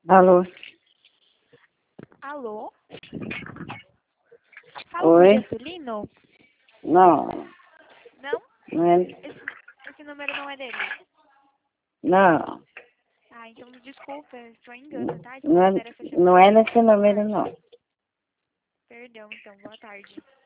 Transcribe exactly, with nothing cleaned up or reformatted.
Alô? Alô? Fala Oi? com o Getulino? Não, Não? não é, Esse, esse número não é dele. não, Ah, então desculpa, foi engano, tá? não Desconsidera é, essa não chamada. é nesse número, não. Perdão, então, boa tarde.